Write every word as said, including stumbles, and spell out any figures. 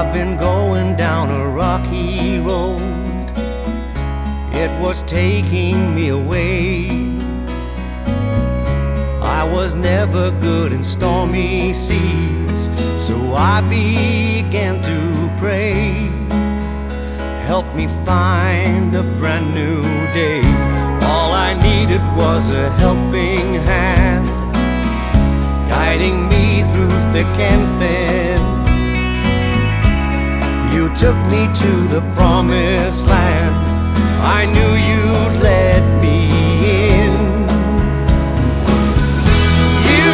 I've been going down a rocky road. It was taking me away. I was never good in stormy seas, so I began to pray. Help me find a brand new day. All I needed was a helping hand, guiding me through thick and thin. You took me to the promised land. I knew you'd let